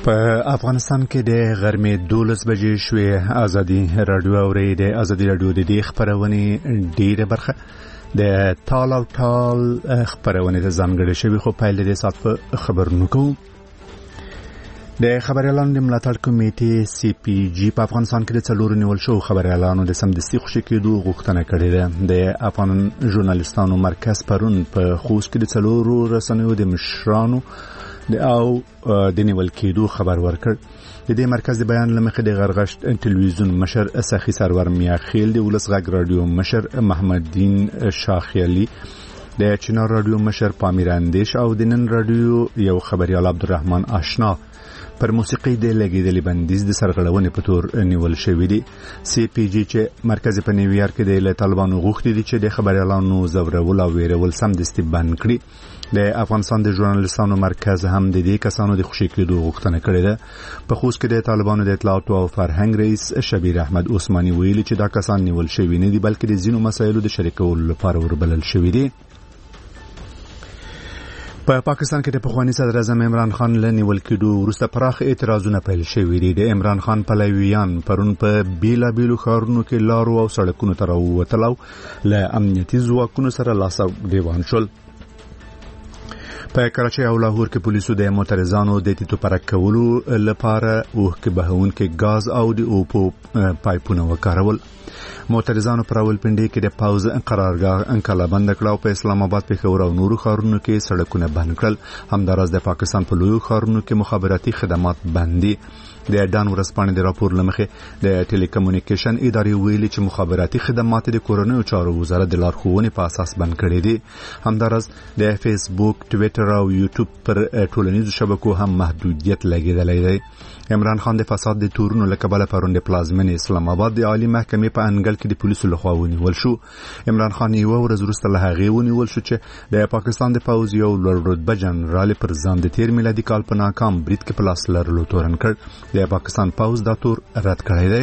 په افغانستان کې د غرمې 12 بجې شوې. ازادي رادیو اوري د ازادي رادیو د دې خبرونه ډیره برخه د ټال او ټال خبرونه د ځانګړي شوی خو په لدې سات په خبرونو کو د خبر اعلان د ملاتړ کمیټې سی پی جی په افغانستان کې د څلور نیول شو خبر اعلانو د سمدستي خوشی کېدو غوښتنه کړې ده. د افغان ژورنالیستانو مرکز پرون په خوست کې د څلور رسنیو د مشرانو او د نیول کېدو خبر ورکړ. د دې مرکز د بیان لمخې د غرغشت ټلویزیون مشر سخی سرور میاخیل، د ولس غږ رادیو مشر محمد دین شاخیلی، د چینار رادیو مشر پامیر اندیش او د نن رادیو یو خبريال عبدالرحمن آشنا پر موسیقي د لګیدلې بندیز د سرغړونې په تور نیول شوې دي. سی پی جی چې مرکز په نیویارک کې د طالبانو غوښتي دي چې د خبريالانو زورول او ویرول سمدستي بند کړي. د افغانستان د ژورنالیستانو مرکز هم د دې کسانو د خوشی کېدو غوښتنه کړې ده. په خوست کې د طالبانو د اطلاعات او فرهنګ رئیس شبیر احمد عثماني ویلي چې دا کسان نیول شوي نه دي بلکې د ځینو مسایلو د شریکولو لپاره وربلل شوي دي. په پاکستان کې د پخوانی صدر اعظم عمران خان له نیول کېدو وروسته پراخ اعتراضونه پیل شوي دي. د عمران خان پلویان پرون په بیلابیلو ښارونو کې لارو او سړکونو ته راووتل او له امنیتي ځواکونو سره لاس او ګریوان شول. په کراچۍ او لاهور کې پولیسو د معترضانو د تیتو پرک کولو لپاره اوښکې بهونکي غاز او د اوپو پایپونه وکارول. معترضانو پر راولپنډي کې د پاوز قرارګاه انقلابند کړه او په اسلام آباد، پېښور او نورو ښارونو کې سړکونه بند کړل. همداراز د پاکستان په لویو ښارونو کې مخابراتي خدمات بند دي. د ډان ورځپاڼې د راپور لمخې د ټیلیکومونیکیشن ادارې ویلي چې مخابراتي خدمات د کورنیو چارو وزارت د لارښوونې په اساس بند کړي دي. همداراز د فیسبوک، ټویټر او یوټیوب پر ټولنیزو شبکو هم محدودیت لګیدلی دی. عمران خان د فساد د تورونو له کبله پرون د پلازمینې اسلام آباد د عالی محکمې په انګل کې د پولیسو لخوا ونیول شو. عمران خان یو ورځ وروسته له هغې ونیول شو چې د پاکستان د پوځ یو لوړ رتبه جنرال پر ځان د تیر میلادي کال په ناکام برید کې په لاس لرلو تورن کړ. د پاکستان پوځ دا تور رد کړی دی.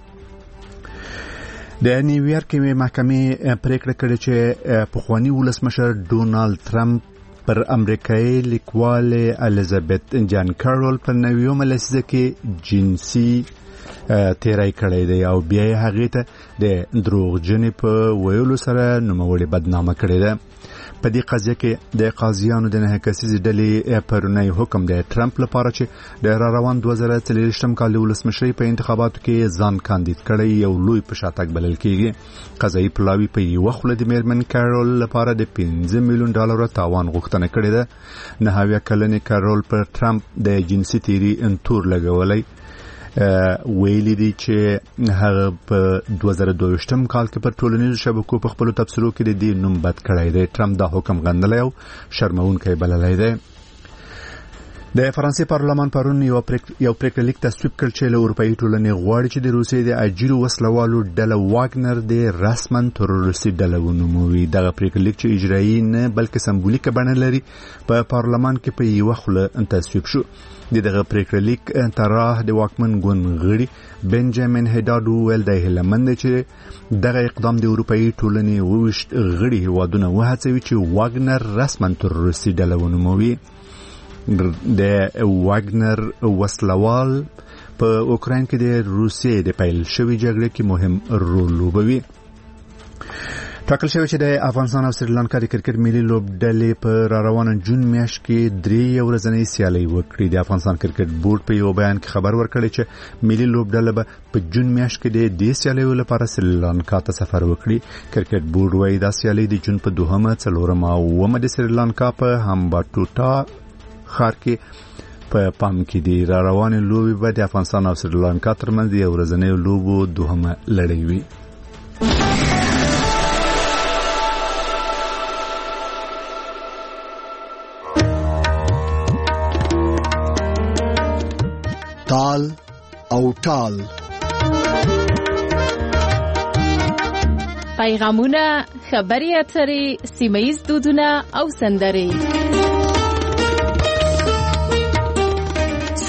د نیویارک محکمې پریکړه کړې چې پخوانی ولسمشر ډونالد ترامپ پر امریکایي لیکواله الیزابت جان کارول په 90مه لسیزه کې جنسي تیرای کړی دی او بیا یې هغې ته د دروغجنې په ویلو سره نوموړې بدنامه کړې ده. په دې قضیه کې د قاضیانو د 9 کسیزې ډلې پرونی حکم د ټرمپ لپاره چې د روان 2023 کال ولسمشرۍ په انتخاباتو کې ځان کاندید کړی یو لوی په شاتګ بلل کېږي. قضایي پلاوي په یو خوله د میرمن کارول لپاره د $5 میلیون تاوان غوښتنه کړې ده. 9 کلنې کارول پر ټرمپ د جنسي تیری انتور لګولای ویلي دي چې هغه په 2022 کال کې پر ټولنیزو شبکو په خپل تبصرو کې د دې نوم بد کړی دی. ټرمپ دا حکم غندلی او شرمونکی بللی دی. د فرانسې پارلمان پرون یو پریکړه لیک تصویب کړ چې له اروپایي ټولنې غواړي چې د روسیې د اجیرو وسلوالو ډله واګنر د رسمن تروریستي ډله ونوموي. دغه پریکړه لیک چې اجرایي نه بلکې سمبولیکه بڼه لري په پارلمان کې په یوه خوله تصویب شو. دغه پریکړه لیک طرح د واکمن ګوند غړي بنجامین هیداد ویل دی هیلمند چې دغه اقدام د اروپایي ټولنې وویشت غړي هیوادونه وهڅوي چې واګنر رسمن تروریستي ډله ونوموي. د واګنر وسلوال په اوکراین کې د روسیې د پیل شوی جګړه کې مهم رول لوبوي. ټاکل شوی چې د افغانستان او سریلانکا د کرکټ ملي لوبډلې په روانه جون میاشت کې 3 ورځنۍ سیالۍ وکړي. د افغانستان کرکټ بورډ په یو بیان کې خبر ورکړی چې ملي لوبډله به په جون میاشت کې د دې سیالیو لپاره سریلانکا ته سفر وکړي. کرکټ بورډ وايي دا سیالۍ د جون په 2مه، 4مه او 9مه د سریلانکا په هامباټوټا خار کې په پام کې دي. روانه لوبي به د افغانستان او سریلانکا ترمنځ د ورځنۍ لوبو 2مه لړۍ وي. تال او ټال پیغامونه، خبري اترې، سیمه‌ییز دودونه او سندرې.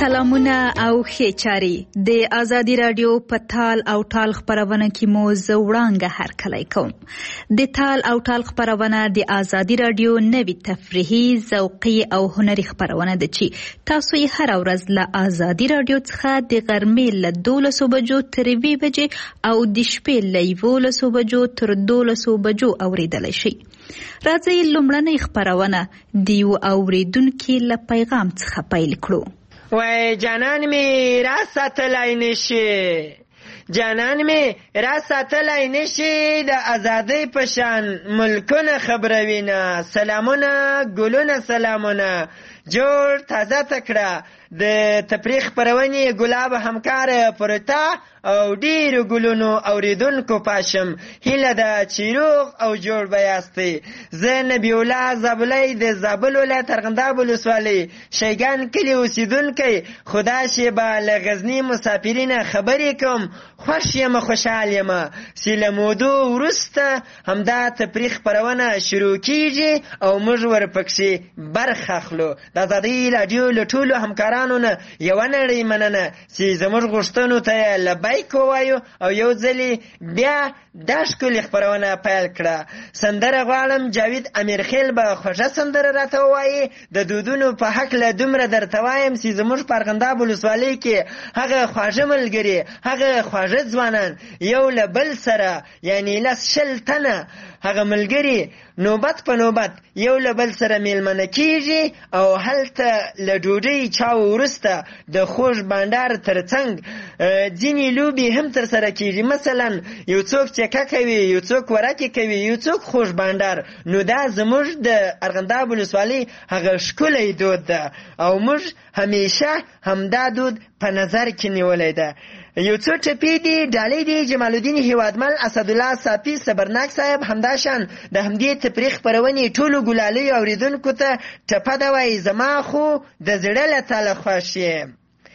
سلامونه او ښې چارې. د ازادي رادیو په تال او ټال خپرونه کې مو زه وړانګه هرکلی کوم. د تال او ټال خپرونه د ازادي رادیو نوې تفریحي، ذوقي او هنري خپرونه ده چې تاسو یې هره ورځ له ازادي رادیو څخه د غرمې له 12 بجو تر 2 بجې او د شپې له 11 بجو تر 12 بجو اوریدلی شئ. راځئ لومړنۍ خپرونه د یو اوریدونکي له پیغام څخه پیل کړو. وای جانان می را ساتلای نشي، جانان می را ساتلای نشي، د ازادۍ پشان ملکونه خبروینه. سلامونه ګلونه سلامونه جوړ تازه تکړه د تفریح خپرونې ګلاب همکار پرتا او ډیرو ګلونو اوریدونکو پاشم. هیله ده چې روغ او جوړ به یاستئ. زه نبی الله زابلی د زابل ولایت ارغنداب ولسوالۍ شیګان کلي اوسیدونکی. خدا شي به له غزني مسافرینه خبرې کوم. خوښ یم خوشحال یم چې له مودو وروسته همدا تفریح خپرونه شروع کیږي او موږ ورپکښې برخه اخلو. د ازادۍ راډیو له ټولو همکارانو نه یوه نړۍ مننه چې زموږ غوښتنو ته یې لبیک ووایو او یو ځلې بیا دا ښکلې خپرونه پیل کړه. سندره غواړم جاوید امیرخیل به خوږه سندره راته ووایي. د دودونو په هکله دومره درته وایم چې زموږ په ارغنداب ولسوالۍ کې هغه خواږه ملګري، هغه خواږه ځوانان یو له بل سره یعنی 10 تنه هغه ملګري نوبت په نوبت یو له بل سره میلمنه کیږي او هلته له ډوډۍ چاو وروسته د خوږ بانډار ترڅنګ ځینې لوبې هم ترسره کیږي. مثلا یو څوک چکه کوي، یو څوک ورکې کوي، یو څوک خوږ بانډار. نو دا زموږ د ارغنداب ولسوالۍ هغه ښکلی دود ده او موږ همیشه همدا دود په نظر کې نیولی ده. یو څو ټپې دي ډالۍ دي جمال الدین هیوادمل، اسدالله صافي، صبرناک صاحب. همداشان د همدې تفریح خپرونې ټولو ګلالیو اوریدونکو ته ټپه ده وایي زما خو د زړه له تله خوښ یې.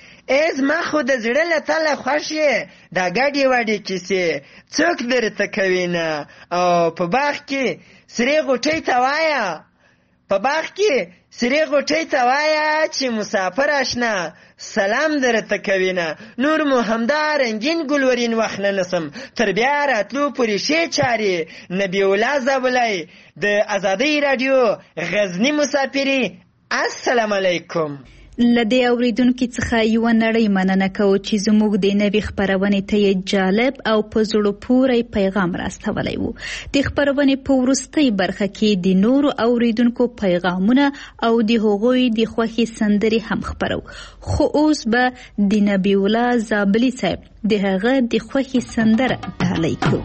ای زما خو د زړه له تله خوښ یې، دا ګډې وډې کیسې څوک درته کوي نه. او په باغ کې سرې غوټۍ ته وایه، په باغ کې سرې غوټۍ ته وایه چې مسافر اشنا سلام درته کوي نه. نور مو همدا رنگین ګلورین وخت نه نسم تر بیا راتلو پورې ښې چارې. نبی الله زابلی د ازادۍ راډیو غزني مسافري. السلام علیکم. له دې اوریدونکي څخه یوه نړۍ مننه کوو چې زموږ د نوې خپرونې ته یې جالب او په زړه پورې پیغام راستولی و. د خپرونې په وروستۍ برخه کې د نورو اوریدونکو پیغامونه او د هغوی د خوښې سندرې هم خپرو. خو اوس به د نبی الله زابلی صاحب د هغه د خوښې سندره ډالۍ کړو.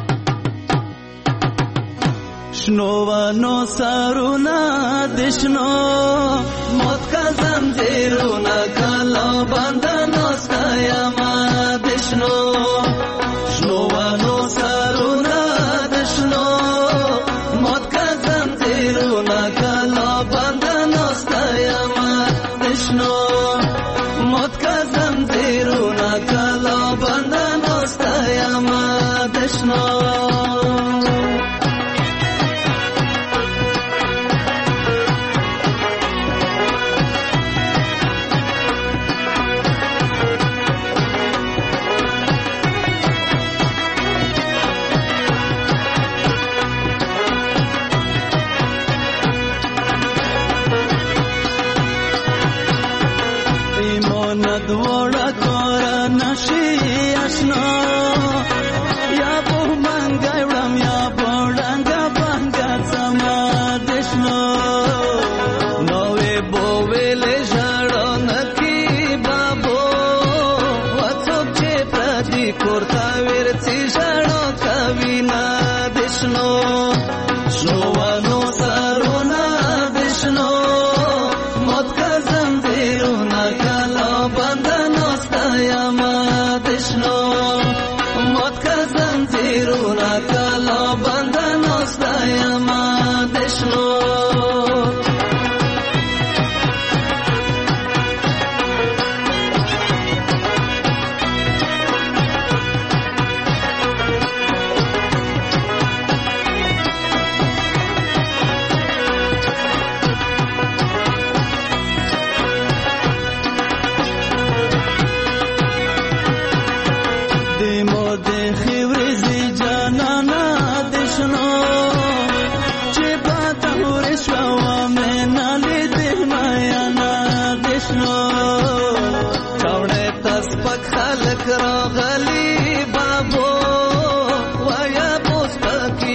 شنوانو سرونا دشنو موت کا زنجیرونا کلا بندنو ستایما دشنو. شنوانو سرونا دشنو موت کا زنجیرونا کلا بندنو ستایما دشنو. موت کا زنجیرونا کلا بندنو ستایما دشنو.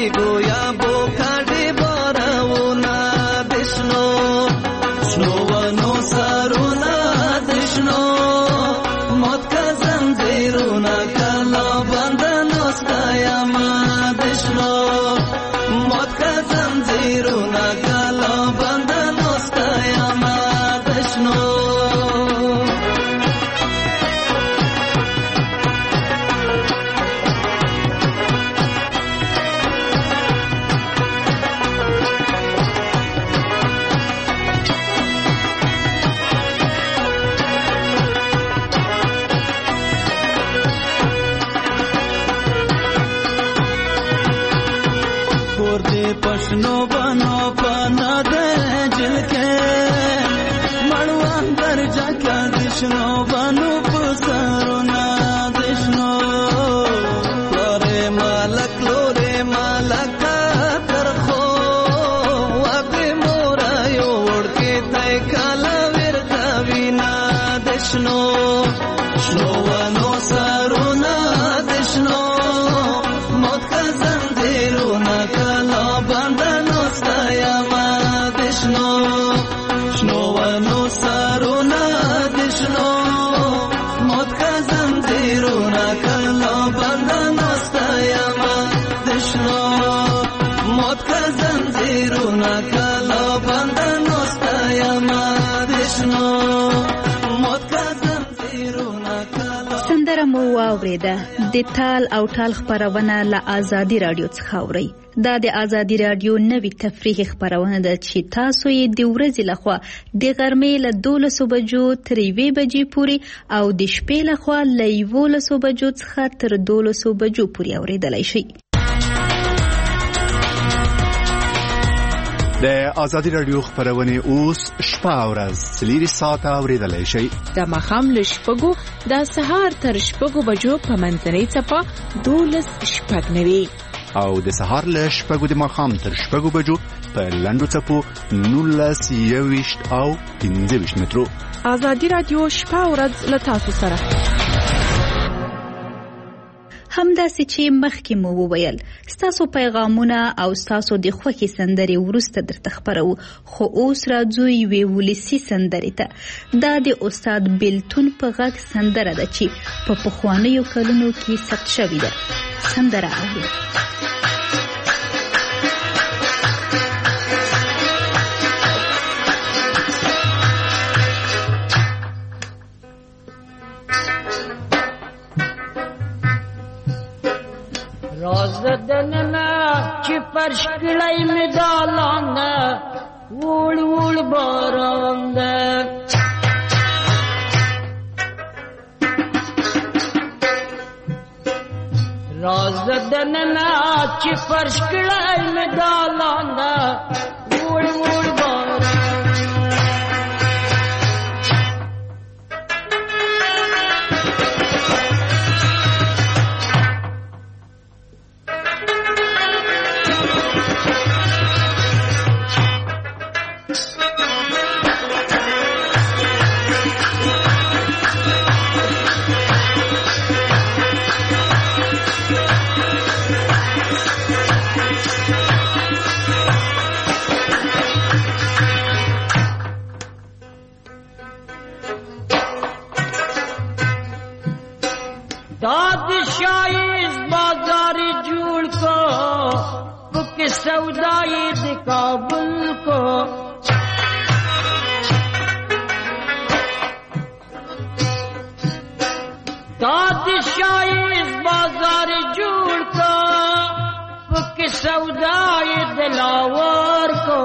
گویا بوکاډي بارونه دشنو شنو ونو سرونه دشنو موت کا زنجیرونه کلا بندنو ستایما دشنو موت کا زنجیرونه کلا بندنو ستایما دشنو पशनो बनो पना दे जिलके मड़वान पर जाका दिशनो बनो पुसरो ना दिशनो लोरे मालक कर खो वाके मोरा योड़ के तय काला वीर कविना दिशनो शनो वनो सरो ना दिशनो मौत का जंजीरो ना कला बंधनो स्तयमा दिशनो शनो वनो सरो ना दिशनो मौत का जंजीरो ना कला बंधनो स्तयमा दिशनो मौत का जंजीरो ना कला बंधनो स्तयमा दिशनो मौत का जंजीरो ना कला سندره مو واوریده د تال او ټال خبرونه له آزادي رادیو څخه اورئ. دا د آزادي رادیو نوې تفریحي خبرونه ده چې تاسو یې د ورځې لخوا د غرمې له 12 بجو تر 1 بجې پورې او د شپې لخوا له 11 بجو څخه تر 12 بجو پورې اوریدلای شئ. د آزادي رادیو خبرونه اوس شپه او ورځ 3 ساعته اوریدلای شئ. د ماښام له شپږو د سهار تر شپږو بجو په منځنۍ څپه 12:09 او د سهار له شپږو د ماښام تر شپږو بجو په لنډو څپو 19:20 او 15 مترو. آزادي رادیو شپه او ورځ له تاسو سره. همداسې چې مخکې مو وویل ستاسو پیغامونه او ستاسو د خوښې سندرې وروسته درته خبرو، خو اوس راځو یوې ولسي سندرې ته. دا د استاد بیلتون په غږ سندره ده چې په پخوانیو کلونو کې ثبت شوې ده. سندره اورئ. رازدننا چی فرش کلی مدالانده وول وول بارانده رازدننا چی فرش کلی مدالانده وول وول بارانده सौदाई दे काबुल को दादशाही इस बाजार जुड़ को के सौदाई दिलावर को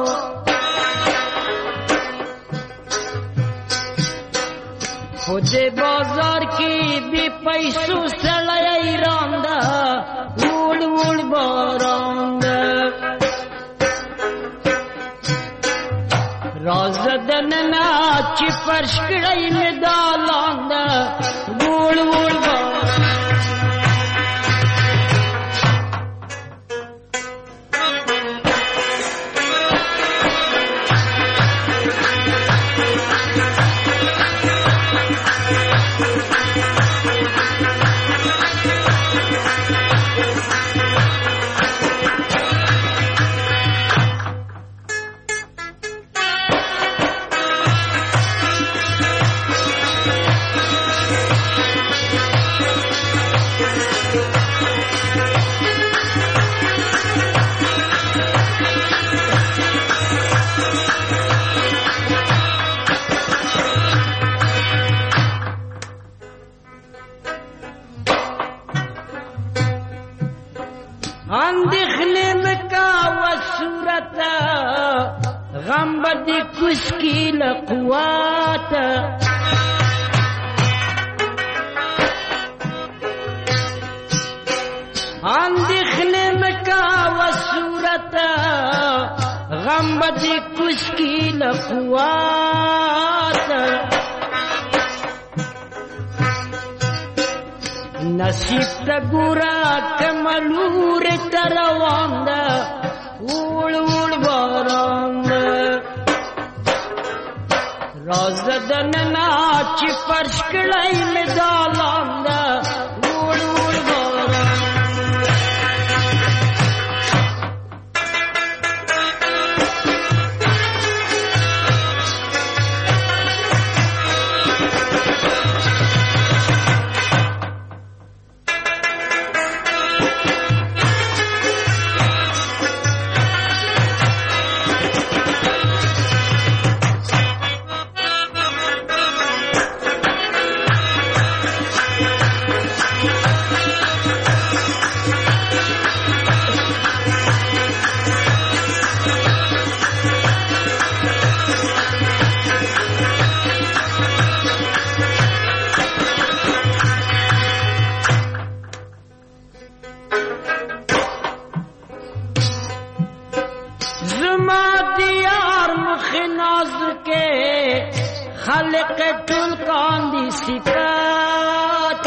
खुदे बाजार की भी पैसों से लई रांदा उड़ उड़ बारांदा رازدن ناچی فرش کڑی میں دالاندہ گوڑ گوڑ بار صورتا غم بدی کس کی لقوات اندخنے مکا و صورتا غم بدی کس کی لقوات نصیب تا گورا کملور تروان دا اوڑ اوڑ باران دا راز دننا چی فرش کڑائی میں دالان دا اوڑ اوڑ باران خالق ټول کاندي صفات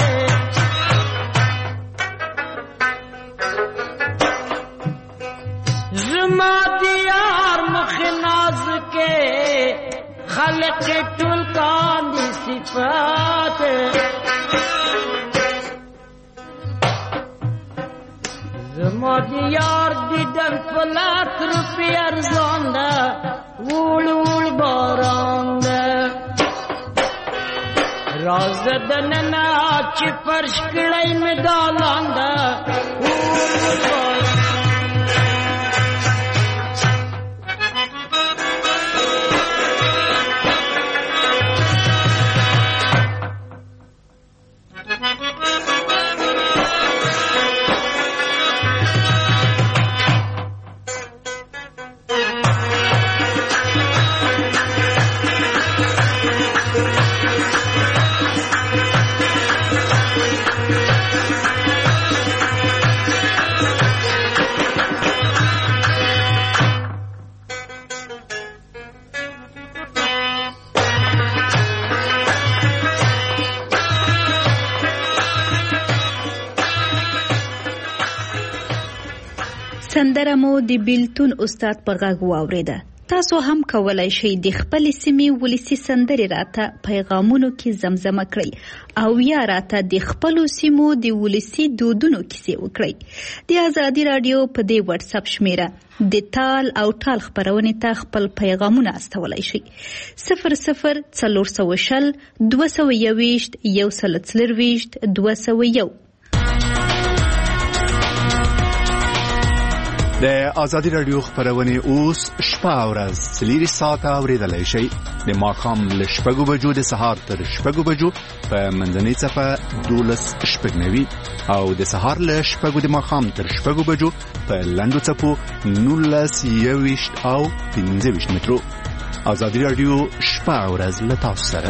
زما دیار مخ ناز کے خالق ټول کاندي صفات زما دیار دیدن پلاک روپی ارزان دا وول وول باران دا راز دننا چی فرش کڑائی میں دالان دا سندره مو د بیلتون استاد په غږ واوریده. تاسو هم کولای شئ د خپل سیمې ولسی سندرې راته پیغامونو کې زمزمه کړئ او یا راته د خپل سیمو د ولسی دودونو کیسې وکړئ. د آزادی رادیو په دې واتس اپ شمیره د تال او ټال خبرونه ته خپل پیغامونه استولای شئ. 0040 221 201. د آزادی رادیو خبرونه اوس شپه او ورځ 3 ساعته اوریدلای شئ. د ماښام له 6 بجو د سهار تر 6 بجو په منځنۍ صفه 12:09 او د سهار له 6 د ماښام تر 6 بجو په لنډو صفو 19:20 او 15 مترو. آزادی رادیو شپه او ورځ له تاسو سره.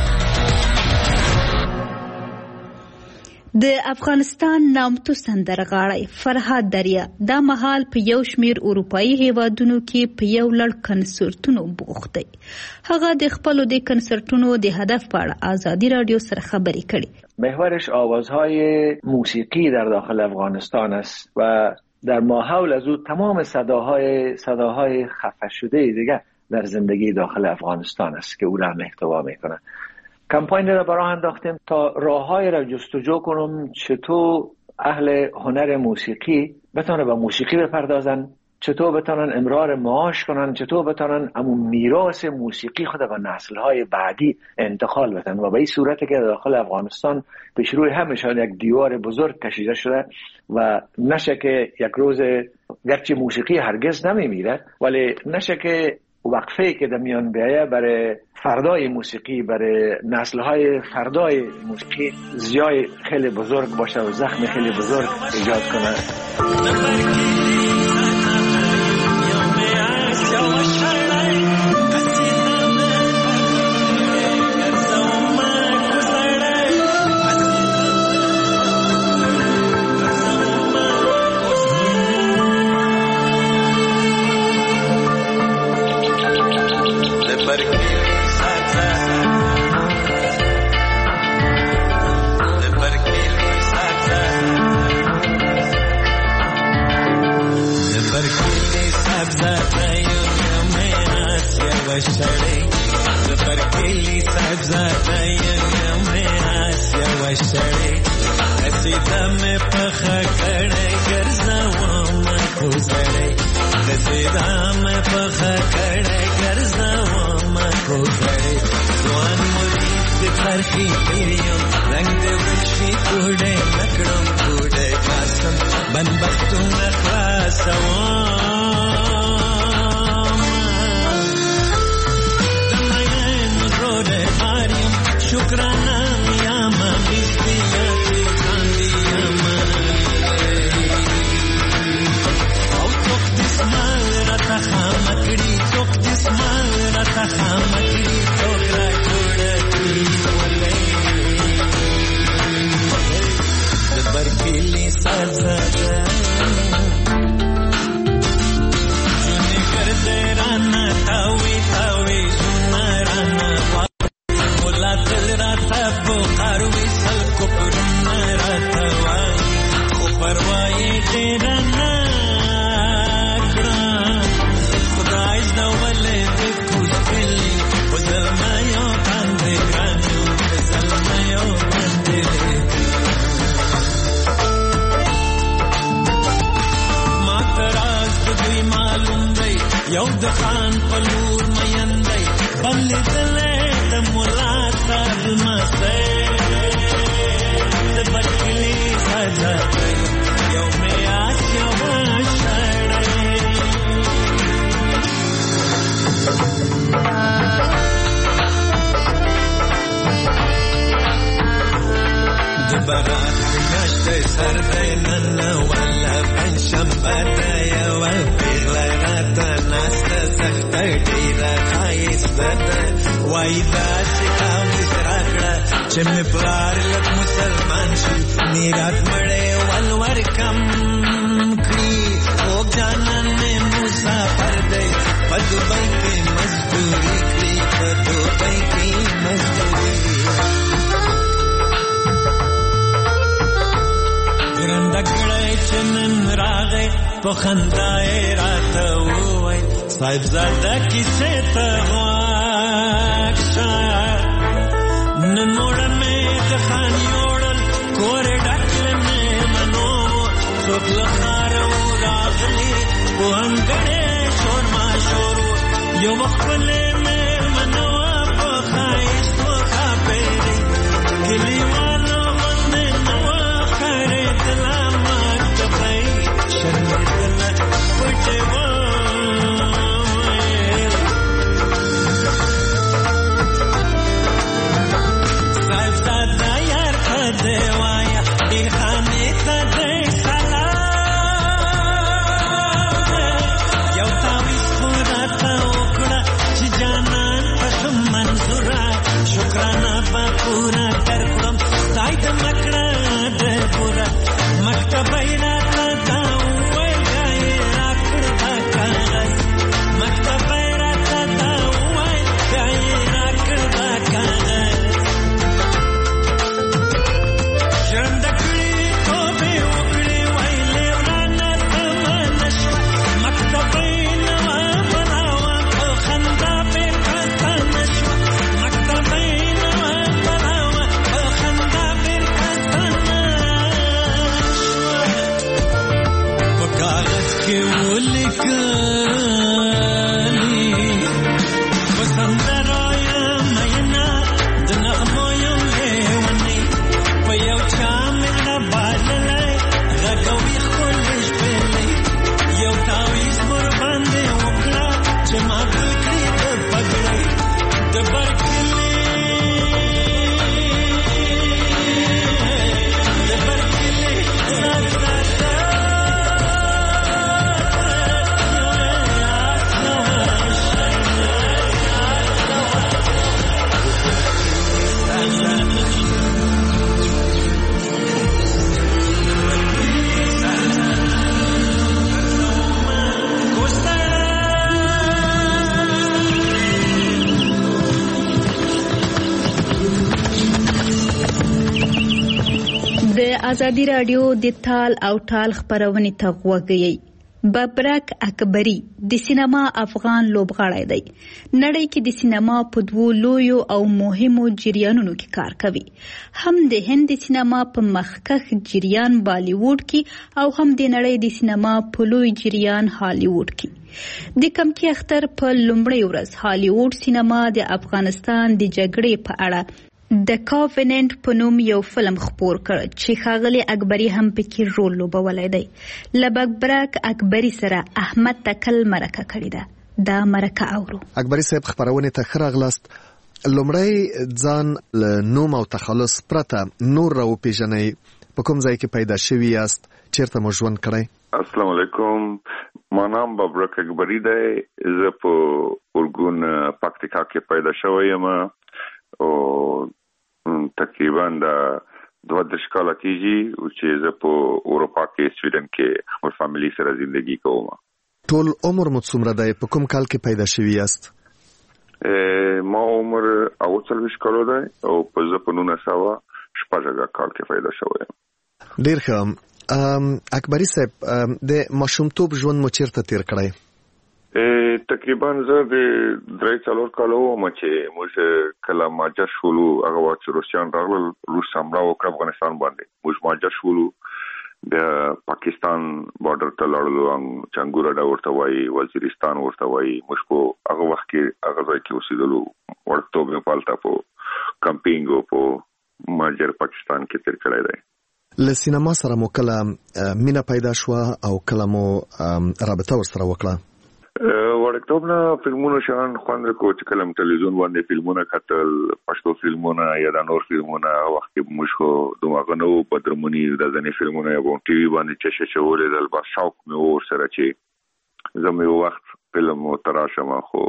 د افغانستان نامتو سندرغاړی فرهاد دریا دا مهال په یو شمیر اروپאי هیوادونو کې په یو لړ کنسرتونو بوخت دی. هغه د خپل د کنسرتونو د هدف په اړه آزادی رادیو سره خبرې کړې. محورش آوازهای موسیقی در داخل افغانستان است و در ماحول از او تمام صداهای خفه شده دیگه در زندگی داخل افغانستان است که او را احتوا میکنه. کمپاین را برای انداختیم تا راههای را جستجو کنم چطور اهل هنر موسیقی بتونه به موسیقی بپردازن، چطور بتونن امرار معاش کنن، چطور بتونن امون میراث موسیقی خود به نسل‌های بعدی انتقال بدن و به این صورتی که داخل افغانستان پیش روی همشان یک دیوار بزرگ کشیده شده و نشه که یک روز گرچه موسیقی هرگز نمیمیره ولی نشه که وقفه که در میان بیایه برای فردای موسیقی، برای نسل‌های فردای موسیقی زیای خیلی بزرگ باشه و زخم خیلی بزرگ ایجاد کنه. صاحب زاده یو میراث یو شړې زبر کلی صاحب زاده یو میراث یو شړې رسیدم په خکړې ګرځوم کوزړې رسیدم په خکړې ګرځوم کوزړې ځوان مرید د فرخي پیریو رنگ د وشي کوډې نکړم کوډې قاسم بنبختونه خلاصوم دمین روډې ماریم شکرانه یاما بسپیلتي کاندي یاما او توک دسمال راته خامکړي توک دسمال راته خامکړي توک را جوړتي ولې زبر کلی سازده جونی کرده رانا تاوی تاوی زنرانا مولا تل راتا بخاروی سلکو پرون راتا وای خو پروائی دیرانا کرام خدای زنوله دی کوز کلی و ظلمایو بانده گرانیو ظلمایو بانده دوی معلوم دی یو د خان پلور مین دی بل دلې د مولا صاحب مسه د بکلی ساجا یو می آس یو شړې د برات نشته سر دی نن ولا پنځم باندې وایدا سکام زراکړه چې مې پلار لک مسلمان شي میرات مړې ولور کم کړی او جانان مې مسافر دی په دوبۍ کې مزدوري کړی په دوبۍ کې مزدوري ګرندګړې چې نن راغې په خندا یې راته وویل صاحب زاده کیسې ته نن موړه مې د خان یوړل کورې ډکله مې منو څوک له ښاره راغلي په انګړې شور ماشور یو وخت پلې مې منو په ښایست وښاپېرې کلیوالو غوندې نه وه ښکارېدله مکتبۍ شرمېدله پټې وه دیوایا ډیر خانه ته دې سلام یو تاویز خورته وکړه چې جانان په منظوره شکرانه په پورا درکړم ستای د مکړه د پورا مکتب راته دا وای راکړ دا کاغذ مکتب راته دا وای راکړ دا کاغذ ازادي رادیو د تال او ټال خبرونه ته غوږی ببرک اکبری د سینما افغان لوبغاړی دی. نړۍ کې د سینما په دوو لویو او مهمو جریانونو کې کار کوي، هم د هند سینما په مخکښ جریان بالیووډ کې او هم د نړۍ د سینما په لوی جریان هالیووډ کې. د کمکی اختر په لومړۍ ورځ هالیووډ سینما د افغانستان د جګړې په اړه د کاوننت په نوم یو فلم خپور کړ چې ښاغلی اکبری هم پکې رول لوبولی دی. له ببرک اکبری سره احمد تکل مرکه کړې ده. دا مرکه اورو. اکبری صاحب خبرونه ته ښه راغلاست. لومړی ځان له نوم او تخلص پرته نور راو پیژنئ. په کوم ځای کې پیدا شوي یاست؟ چیرته مو ژوند کړی؟ السلام علیکم. ما نام ببرک اکبری دی. زه په ارګون پکتیکا کې پیدا شوی یم او تقریبا د 22 کاله کېږي چې زه په اروپا کې سویډن کې خپل فامیلی سره ژوندګي کوم. ټول عمر مو څومره دی؟ په کوم کال کې پیدا شوي یاست؟ ما عمر 40 کالو دی او په زه په 1906 کال کې پیدا شوی یم. ډېر ښه. اکبری صاحب د ماشومتوب ژوند مو چیرته تیر کړی؟ تقریبا زه د 3-4 کالو وم چې موږ کله ماجر شولو. هغه وخت چې روسیان راغلل، روس حمله وکړه افغانستان باندې. موږ ماجر شولو، د پاکستان بارډر ته لاړلو، چنګور اډه ورته وایي، وزیرستان ورته وایي. موږ په هغه وخت کې هغه ځای کې اوسېدلو. وړکتوب مې پالته په کمپینګ او په ماجر پاکستان کې تیر کړی دی. له سینما سره مو کله مینه پیدا شوه او کله مو رابطه ورسره وکړه؟ وړکتوب نه فلمونو شان خوند کو چې کله ټلویزیون باندې فلمونه کتل، پښتو فلمونه یا د نور فلمونه. وخت کې موږ خو دغه نو بدرمنی د ځنې فلمونه یو ټي وي باندې چې شولې د بس شوق مې ور سره چې زموږ وخت فلم تراشم. خو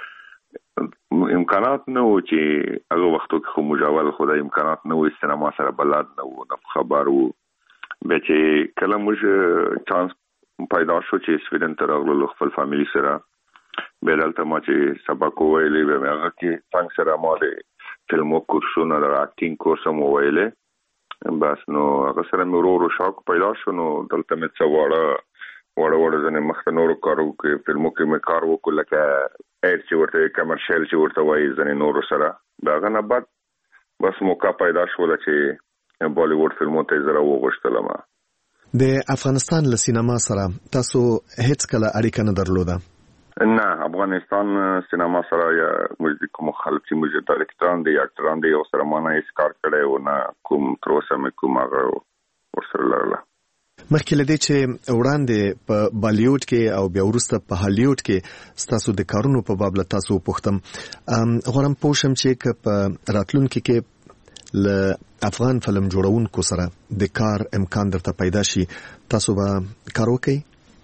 امکانات نه و چې هغه وختو کې خو مجاول خدای امکانات نه و، سینما سره بلد نه و، نه خبر و. به چې کله موږ چانس پیدا شو چې سویډن ته راغلو خپل فامیلی سره، به دلته ما چې سبق وویلې به هغه کې څنګه سره ما د فلمو کورسونه د اکټینګ کورس هم وویلې. بس نو هغه سره مې ورو شوق پیدا شو. نو دلته مې څه وړه ځنې مخته نورو کارو کې فلمو کې مې کار وکړ، لکه ایر چې ورته کمرشل چې ورته وایي ځنې نورو سره. د هغه نه بعد بس موقع پیدا شوله چې بالیووډ فلمو ته زه راوغوښتلم. د افغانستان له سینما سره تاسو هیڅ کله اړیکه نه درلوده؟ نه، افغانستان سینما سره یا موږ کوم خلک چې موږ ډایرکټران دي، اکټران دي، او سره ما نه هیڅ کار کړی و نه کوم تر اوسه مې کوم هغه ورسره لرله. مخکې له دې چې وړاندې په بالیوډ کې او بیا وروسته په هالیوډ کې ستاسو د کارونو په باب له تاسو وپوښتم، غواړم پوه شم چې که په راتلونکي کې له افغان فلم جوړونکو سره د کار امکان درته پیدا شي، تاسو به کار وکړئ؟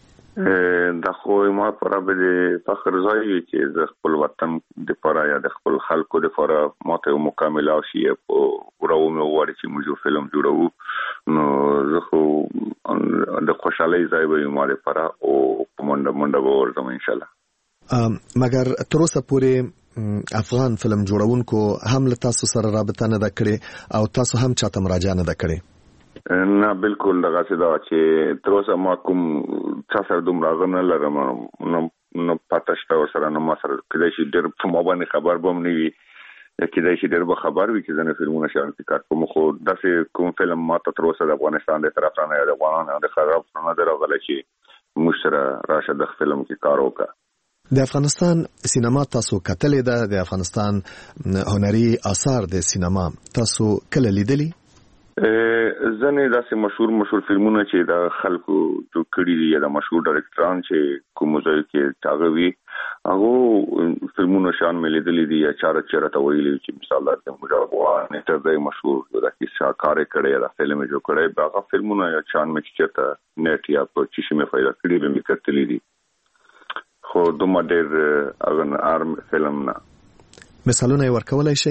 دا خو ما پره به د فخر ځای وي چې د خپل وطن دپاره یا د خپل خلکو دپاره ماته یو موقع میلاو شي په وراو مې وغواړي چې موږ فلم جوړوو. نو زه خو د خوشحالۍ ځای به وي ما دپاره او په منډه به ورځم انشاءالله. مګر تر اوسه پورې افغان فلم جوړونکو هم له تاسو سره رابطه نه ده کړې او تاسو هم چاته مراجعه نه ده کړې؟ نه، بالکل دغه څه دا چې تر اوسه ما کوم چا سره دومره هغه نه لرم، نه پته شته ورسره، نه ما سره کېدای شي ډېر په ما باندې خبر به هم نه وي، کېدای شي ډېر به خبر وي چې ځینې فلمونه شیان کې کار کوم. خو داسې کوم فلم ما ته تر اوسه د افغانستان د طرف نه یا د افغانانو د خراب نه دی راغلی چې موږ سره راشه د فلم کې کار وکړه. د افغانستان سینما تاسو کتلې ده؟ د افغانستان هنري آثار د سینما تاسو کله لیدلی؟ ځنې داسې مشهور فلمونه چې د خلکو جوړ کړي دي یا د مشهور ډایرکټران چې کوم ځای کې هغه وي، هغه فلمونه شان مې لیدلي دي یا چېرته ویلي چې مثال د مجاهد نیټر دی مشهور د کیسه کار کړی دا فلم جوړ کړی، هغه فلمونه یا شان مې چېرته نیټ یا په چی مې پیدا کړی به مې کتلې دي. خو دومره ډېر هغه ارم فلم نه. مثالونه یې ورکولای شئ؟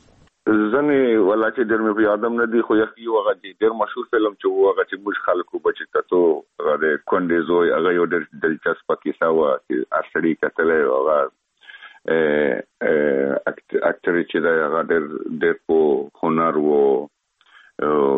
ځنې ولا چې ډېر مې په یادم نه دي، خو یو هغه ډېر مشهور فلم چې و هغه چې موږ خلکو به چې کتو هغه د کونډې زوی، هغه یو ډېر دلچسپه کیسه وه چې هر سړي کتلی. هغه اکټر چې دی هغه ډېر په هنر و، د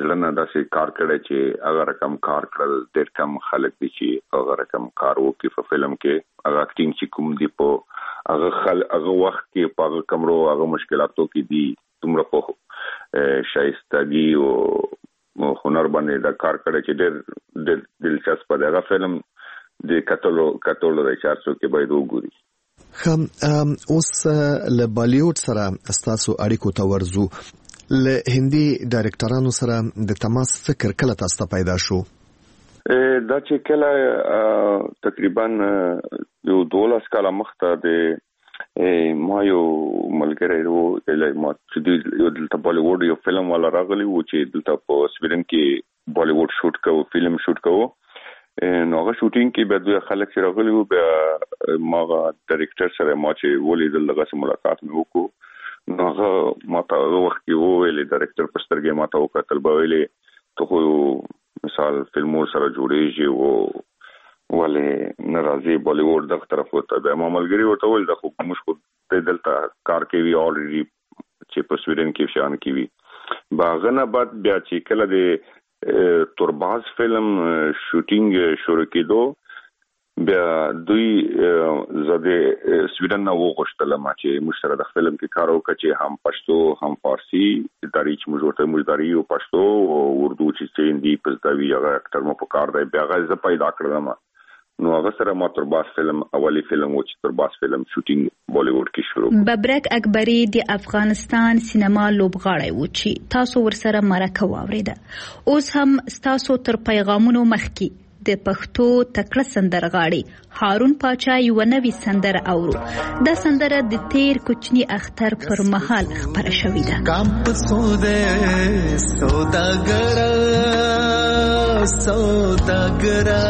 زړه داسې کار کړی چې هغه رقم کار کړل ډېر کم خلک دي چې هغه رقم کار وکړي په فلم کې هغه اکټینګ چې کوم دی په هغه وخت کې په هغه کمرو هغه مشکلاتو کې دي تمره په شایستګي او هنر باندې دا کار کړی چې ډېر دلچسپ دی هغه فلم د کتلو د چارڅو کې باید وګوري. اوس له بالیوډ سره تاسو اړیکو ته ورځو. له هندي ډایرکټرانو سره د تماس فکر کله تاسو ته پیدا شو؟ دا چې کله تقریبا یو 12 کاله مخته د ما یو ملګری وو ما چې یو دلته بالیوډ یو فلم والا راغلی وو چې دلته په سویډن کې بالیوډ شوټ کوو فلم شوټ کوو نو هغه شوټینګ کې به دوی خلک چې راغلي وو بیا ما ډایرکټر سره ما چې ولیدل دغه سره ملاقات مې وکړو نو هغه ما ته هغه وخت کې وویل ډایرکټر په سترګې ما ته وکتل به ویلې ته خو مثال فلمو سره جوړېږي او ولې ناراضي بالیوډ دغه طرف وته به ما ملګری ورته ویل دا خو موږ خو دلته کار کوي الریډي چې په سویډن کې شان کوي باغنه بعد بیا چې کله د تورباز فلم شوټینګ شروع کېدو بیا دوی زده سویډن نه وغوښتل ما چې موږ سره د فلم کې کار وکړو چې هم پښتو هم فارسی داري چې موږ ورته مولداري او پښتو او اردو چې هندي پښتوي هغه اکټر مو په کار دی بیا غزه پیدا کړم نو هغه سره ما تورباز فلم اولی فلم و چې تورباز فلم شوټینګ بالیوډ کې شروع. ببرک اکبری د افغانستان سینما لوبغاړی و چې تاسو ورسره مرکه واوریده اوس هم تاسو تر پیغامونو مخکې د پښتو تکړه سندرغاړي هارون پاچا یو نوې سندره اورو. دا سندره د تیر کوچنی اختر پر مهال خبره شوې ده. کام پسوده سوداګرا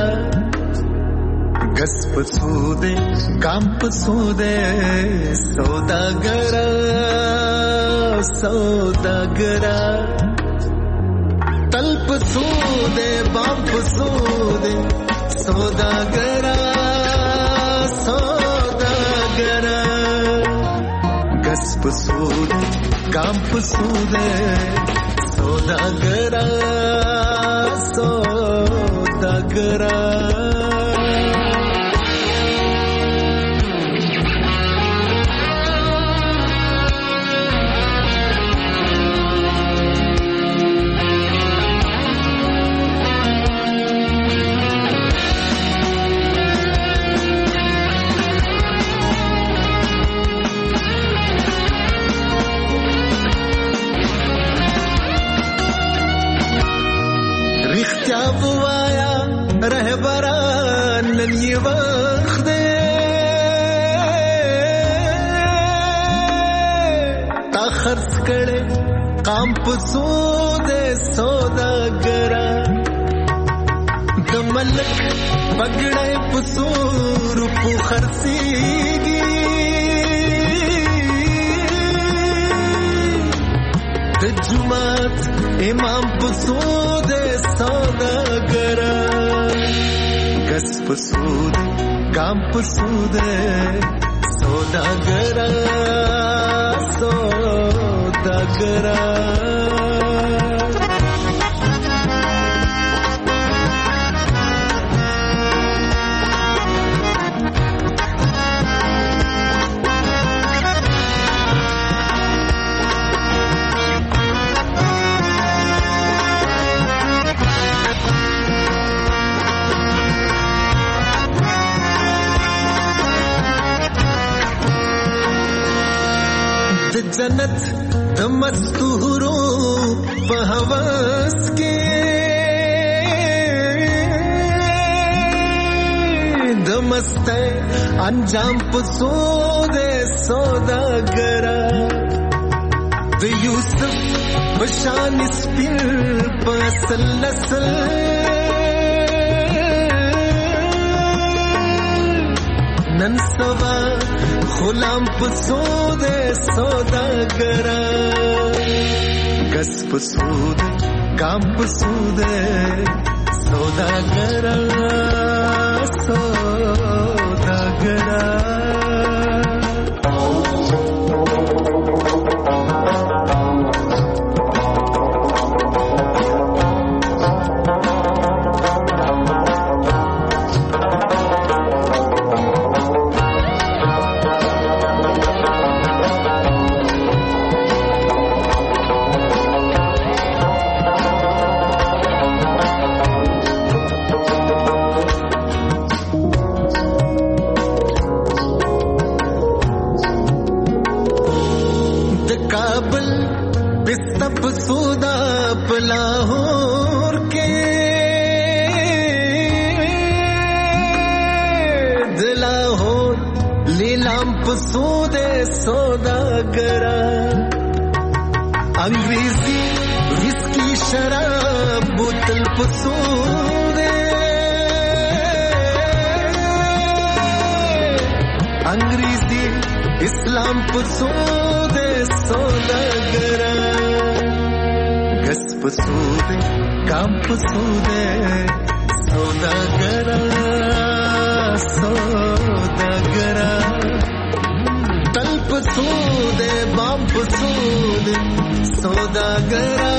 گس پسوده کام پسوده سوداګرا تل پسوده بام پسوده سوداګرا گس پسوده کام پسوده سوداګرا کام پسوده سوداګرا د ملک پګړې پسور په خرسيږي د جمعات امام پسوده سوداګرا کس پسوده کام پسوده سوداګرا سوداګرا جنت د مستورو په هوس کې د مسته انجام پسوده سوداګرا د یوسف بشان سپین پسل نسل نن سوا غلام پسوده سوداګرا کس پسوده کام پسوده سوداګرا سوداګرا نیلام پسود سوداگرا انگریزی ویسکی شراب بوتل پسود انگریزی اسلام پسود سوداگرا گس پسود کام پسود سوداگرا سوداگرا تل پسود بام پسود سوداگرا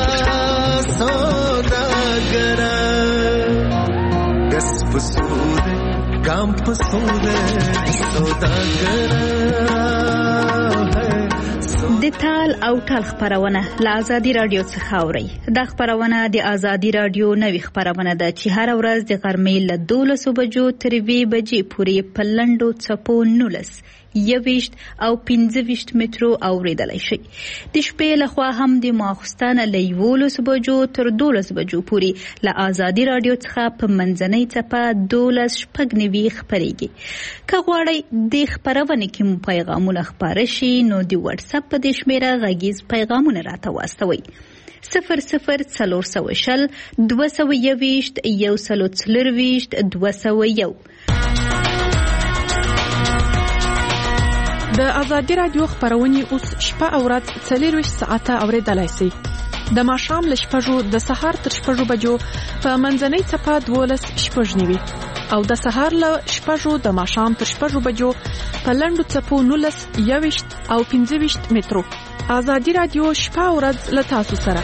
سوداگرا گس پسود کام پسود سوداگرا. د تال او ټال خبرونه له آزادي رادیو څخه اورئ. دا خبرونه د آزادي رادیو نوې خبرونه ده چې هر ورځ د غرمې له 12 بجو تر 2 بجې پورې په لنډو څپو 19 21 او 25 مترو اوریدلای شي. د شپې لخوا هم د ماخستانه له 11 بجو تر 12 بجو پورې له آزادي رادیو څخه په منځنۍ څپه 12 شپږ خبرېږي. که غواړئ د خبرونه کې مو پیغامونه خپاره شي نو د واتس اپ په دې شمیره غږیز پیغامونه راته واستوئ. 0040 221 140 201. د آزادي رادیو خبرونه اوس شپه او ورځ 24 ساعته اوریدلای شئ. د ماښام له 6 د سهار تر 6 بجو په منځنۍ څپه 12 شپږ او د سهار له 6 د ماښام تر 6 بجو په لنډو څپو 19 21 او 25 مترو. آزادي رادیو شپه او ورځ له تاسو سره.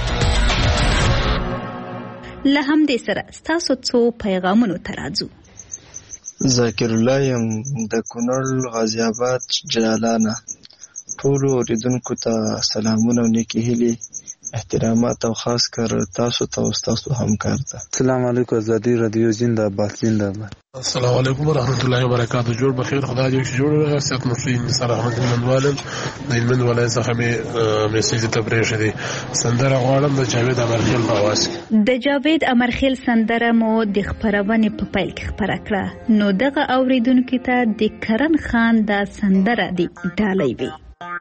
له همدې سره تاسو څو پیغامونه ترازو. ذاکر الله یم د کونړ غازی آباد جلالانه. ټول اوریدونکو ته سلامونه او نیکی هیلې احترامات او خاص کر تاسو ته او تاسو همکار ته. السلام علیکم آزادی رادیو زنده باد زنده باد. السلام علیکم ورحمۃ اللہ وبرکاتہ. جوړ بخیر خدای دې چې جوړ سات مسلمان سره احمد منوالم د من ولای څخه می میسج ته پرېښه دي. سندره غواړم د جاوید امرخیل په आवाज کې. د جاوید امرخیل سندره مو د خبرونه په پیل کې خبره کړه نو دغه اوریدونکو ته د کرن خان دا سندره دی ډالۍ وی.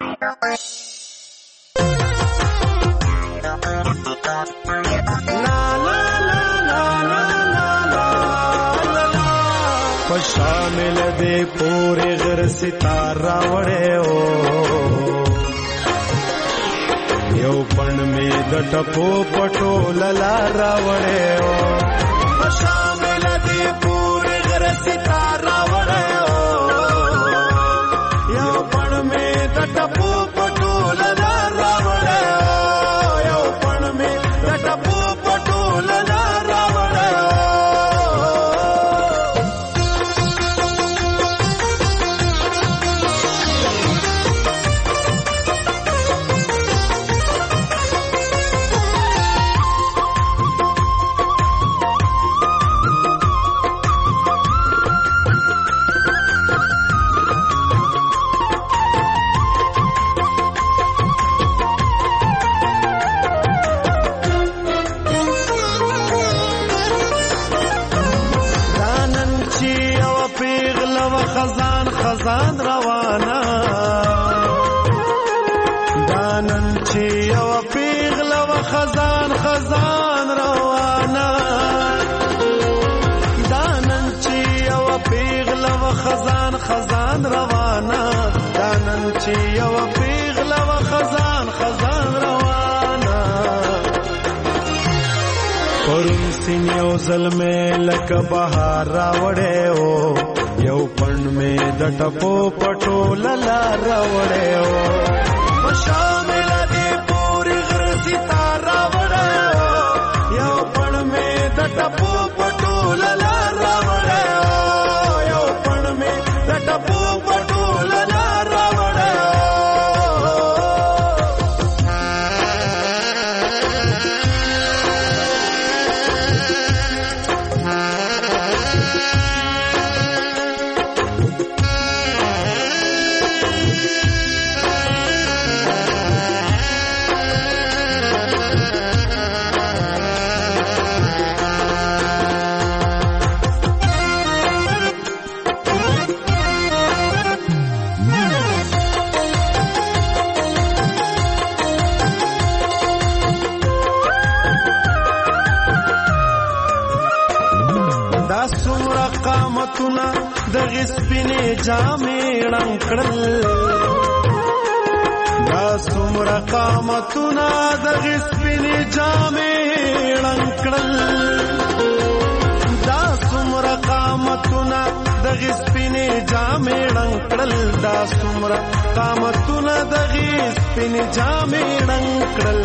شامل دے پورے غر ستارہ وڑے ہو یو پن میں دٹپو پٹو للارا وڑے ہو شامل دے پورے غر ستارہ وڑے ہو یو پن میں دٹپو پٹو للارا وڑے ہو یو پن میں دٹپو پٹو للارا وڑے ہو خزان روانا دانن چی او پیغل و خزان روانا دانن چی او پیغل و خزان روانا دانن چی او پیغل و خزان روانا پرون سینیو ظلمه لک بهار راوړې او یو پن میں دټپو پټو للا راوړې او شامل دې پوری غر ستاره وړې او یو پن میں دټپو پټو للا راوړې او یو پن میں دټپو پټو للا راوړې سپینې جامې ړنګ کړل دا څومره قامتونه دغې سپینې جامې ړنګ کړل دا څومره قامتونه دغې سپینې جامې ړنګ کړل دا څومره قامتونه دغې سپینې جامې ړنګ کړل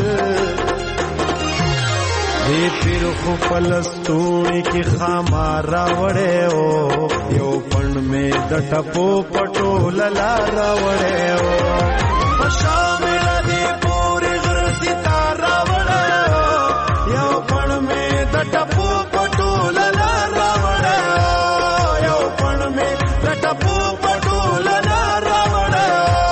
دې پیر خو پلستوڼي کې خامار راوړی او یو پڼ مې د ټپو پټو للا راوړی او په شامله دې پورې غر ستار راوړی او یو پڼ مې د ټپو پټو للا راوړی او یو پڼ مې د ټپو پټو للا راوړی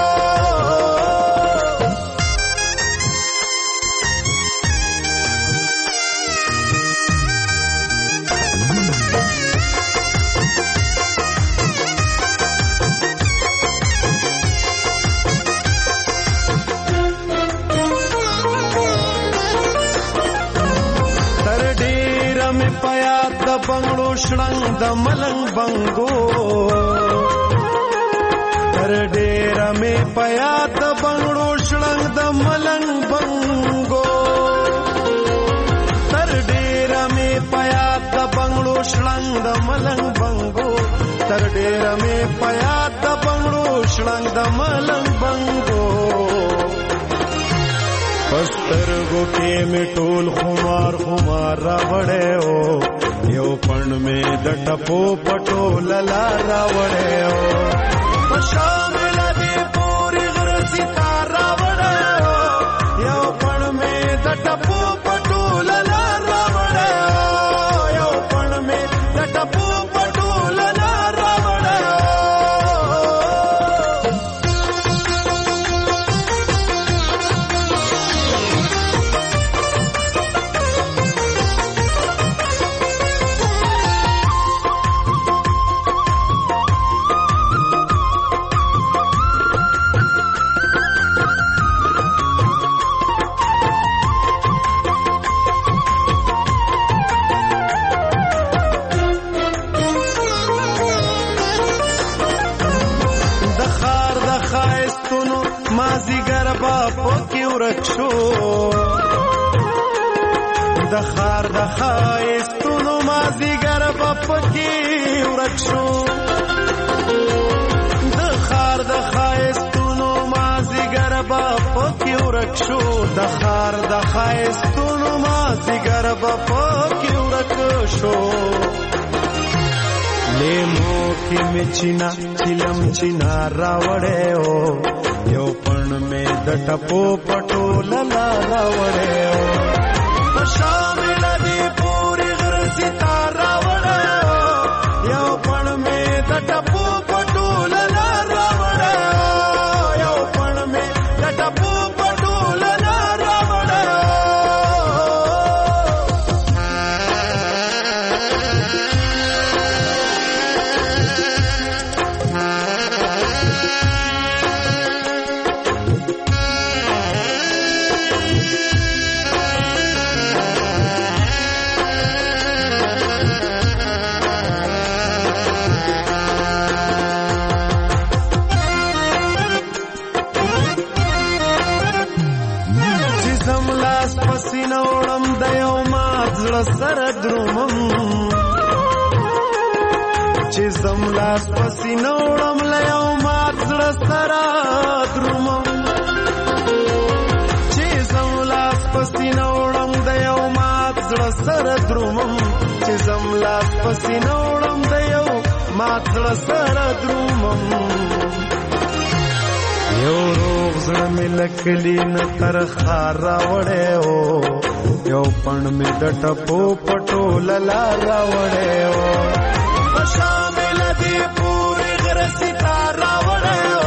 بنگړو شړنګ د ملنګ بنګو تر ډېره مې په یاد د بنگړو شړنګ د ملنګ بنګو تر ډېره مې په یاد د بنگړو شړنګ د ملنګ بنګو تر ډېره مې په یاد د بنگړو شړنګ د ملنګ بنګو پسترګو کې مې ټول خمار خمار راوړی او یو پڼ مې د ټپو پټو للا راوړی او په شامله دې پورې غر ستار راوړی او یو پڼ مې د ټپو پټو للا راوړی او یو پڼ مې د ټپو پټو للا راوړی د خار د ښایستونو مازدیګر به پکې ورک شو د خار د ښایستونو مازدیګر به پکې ورک شو د خار د ښایستونو مازدیګر به پکې ورک شو لیمو کې مې چینا چلم چینا راوړی او یو پڼ مې د ټپو پټو للا راوړی او په شامله دې پورې غر ستار راوړی او یو پڼ مې د ټپو پټو للا راوړی او یو پڼ مې د ټپو پټو للا راوړی سره درومم چې زم لاس پسینه وړم له یو مات زړه سره درومم چې زم لاس پسینه وړم د یو مات زړه سره درومم چې زم لاس پسینه وړم د یو مات زړه سره درومم یو روغ زړه مې لکلی نه تر خار راوړی او یو پڼ مې د ټپو پټو للا راوړی او په شامله دې پورې غر ستار راوړی او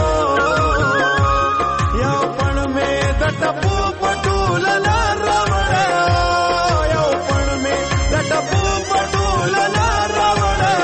یو پڼ مې د ټپو پټو للا راوړی او یو پڼ مې د ټپو پټو للا راوړی.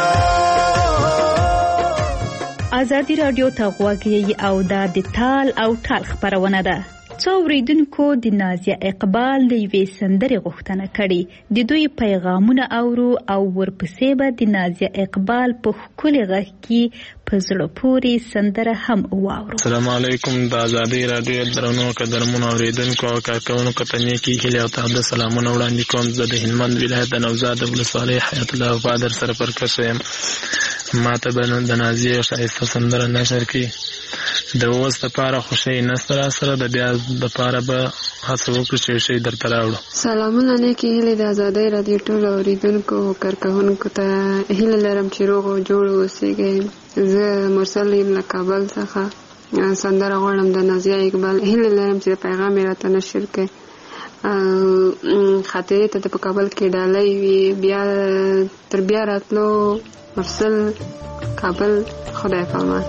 ازادي رادیو ته غوږ یې او دا د تال او ټال خبرونه ده څو اوریدونکو د نازیه اقبال د یوې سندرې غوښتنه کړې. د دوی پیغامونه اورو او ورپسې به د نازیه اقبال په ښکلي غږ کې په زړه پورې سندره هم واورو. السلام علیکم. د ازادۍ راډیو درنو قدرمنو اوریدونکو او کارکوونکو ته نیکې هیلې او تازه سلامونه وړاندې کوم. زه د هلمند ولایت د نوزاد ولسوالۍ حیات الله بادر سره پرکشه یم. ما ته به نن د نازیې یو ښایسته سندره نشر کړي. د اوس دپاره خوښۍ نشته راسره، د بیا دپاره به هڅه وکړو چې یو شی درته راوړو. سلامونه، نیکې هیلې د ازادۍ راډیو ټولو اوریدونکو او کارکوونکو ته هیله لرم چې روغ او جوړ اوسېږئ. زه مرسل یم له کابل څخه. سندره غواړم د نازیه اقبال. هیله لرم چې د پیغام یې راته نشر کړئ. خاطرې ته په کابل کې ډالۍ وي. بیا تر بیا راتلو. مرسل، کابل. خدای پامان.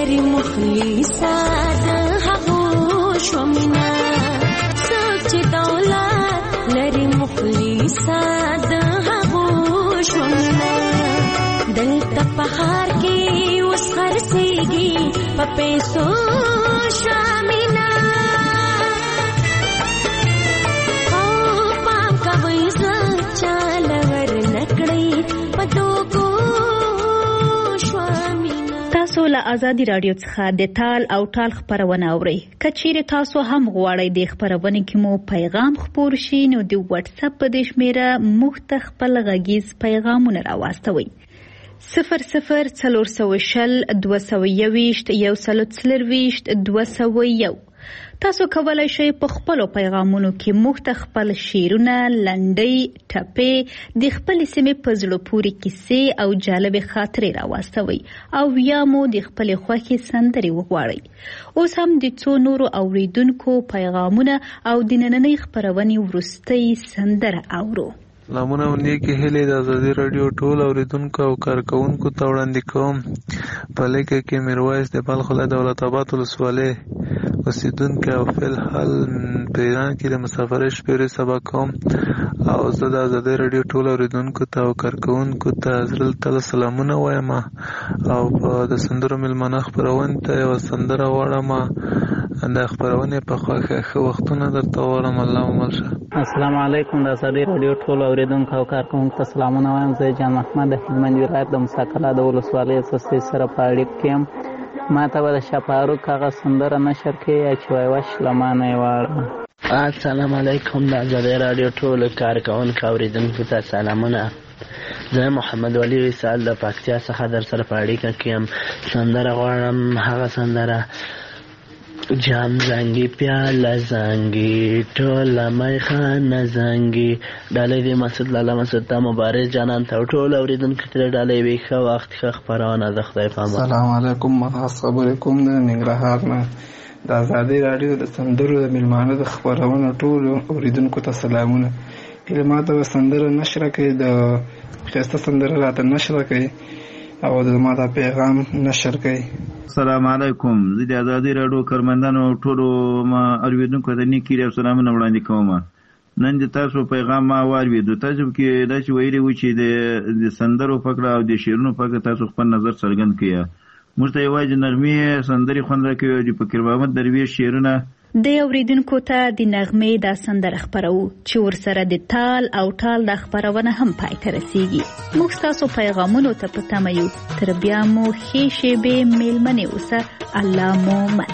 لري مخلصه د هغو شومینا څوک چې دولت لري مخلصه د هغو شومینا دلته په ښار کې اوس خرڅېږي په پیسو شومینا او پام کوئ ځان چاله ور نکړئ په دوکو شومینا. تاسو له آزادي رادیو څخه د تال او ټال خبرونه اورئ. که چیرې تاسو هم غواړئ د خبرونې کې مو پیغام خپور شي نو د واتس اپ په دې شمیره موږ ته خپل غږیز پیغامونه راواستوئ. 00402021 تاسو کولای شئ په خپلو پیغامونو کې موږ ته خپل شعرونه، لنډۍ، ټپې، د خپلې سیمې په زړه پورې کیسې او جالبې خاطرې راواستوئ او یا مو د خپلې خوښې سندرې وغواړئ. اوس هم د څو نورو اوریدونکو پیغامونه او د نننۍ خپرونې وروستۍ سندره اورو. سلامونه او نیکې هیلې د ازادي راډیو ټول اوریدونکو او کارکوونکو ته وړاندې کوم. په لیکه کې میرویس د بلخ ولایت دولت آباد ولسوالۍ اوسیدونکی او فی الحال په ایران کې د مسافرۍ شپېرې سبا کوم او زه د ازادي راډیو ټول اوریدونکو ته او کارکوونکو ته زړه تله سلامونه وایم او د سندرو میلمانه خپرونې ته یوه سندره غواړم. د خپرونې په خوښه ښه وختونه درته غواړم. الله مل شه. السلام علیکم. د ازادي راډیو ټول اوریدونکو او کارکوونکو ته سلامونه وایم. زه جان محمد د هلمند ولایت د موسی قلعه د ولسوالۍ اساسي سره په اړیکه کې یم. ما ته به د شپاروک هغه سندره نشر کړي چې وایي وش له ما نه یې واړه. السلام علیکم. د ازادي راډیو ټول کارکوونکو اوریدونکو ته سلامونه. زه محمد ولی وصال د پکتیا څخه در سره په اړیکه کې یم. سندره غواړم، هغه سندره جام زنګي پیاله زنګي ټوله میخانه زنګي. ډالۍ د مسعود لاله مسعود ته مبارک جانان ته ټول اوریدونکو ته ډالۍ وي. ښه وخت ښه خپرونه د خدای په امان. السلام علیکم. ما خبرې کوم د ننګرهار نه. د ازادي راډیو د سندرو د میلمانه د خپرونو ټول اوریدونکو ته سلامونه. کله ما ته سندره نشر کړي، د ښایسته سندره راته نشر کړي او د ما دا پیغام نشر کړي. السلام علیکم. زه د ازادي راډیو کارمندانو ټولو ما اوریدونکو ته نیکی او سلامونه وړاندې کوم. نن د تاسو پیغام ما واورېدو. تاسو کې دا چې ویلي و چې د سندرو پکړه او د شعرونو پکړه تاسو خپل نظر څرګند کړئ. موږ ته یوازې نغمې سندرې خوند راکوي او د فقیر محمد درویش شعرونه. د اوریدونکو ته د نغمې دا سندره خپرو چې ورسره د تال او ټال د خپرونه هم پای ته رسیږي. موږ ستاسو پیغامونو ته په تمه یو. تر بیا مو ښې شېبې میلمنې اوسه. الله مو مل.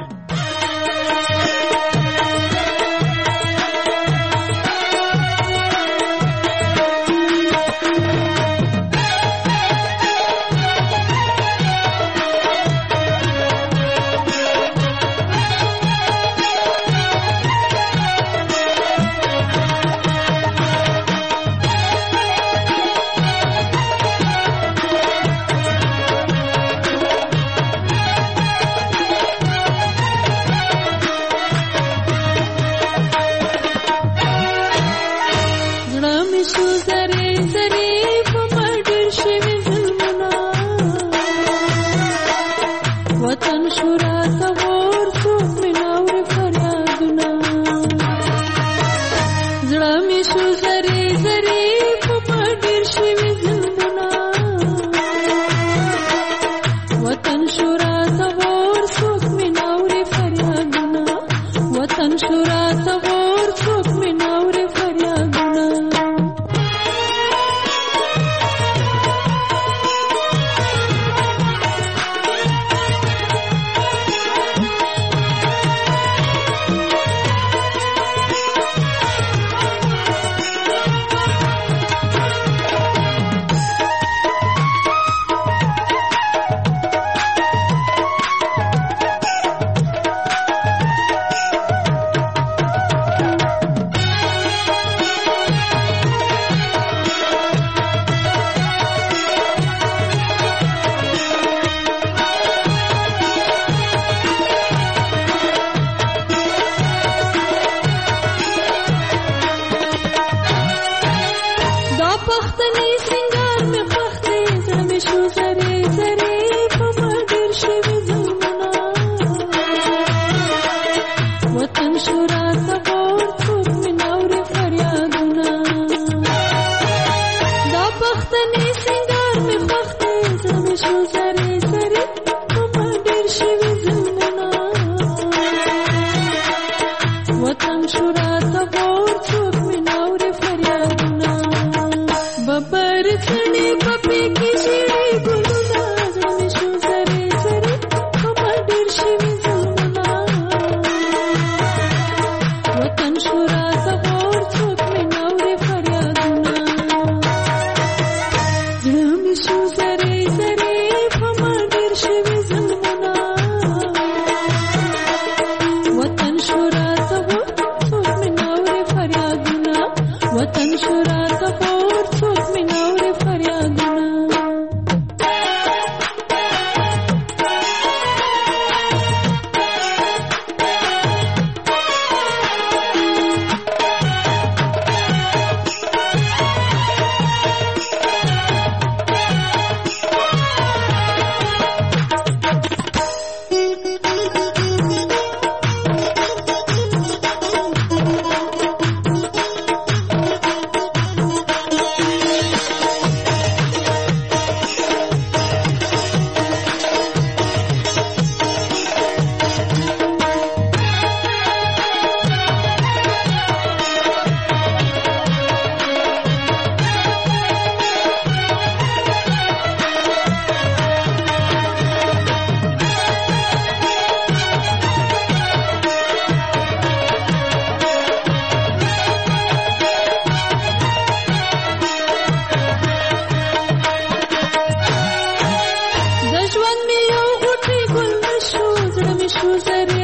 گذری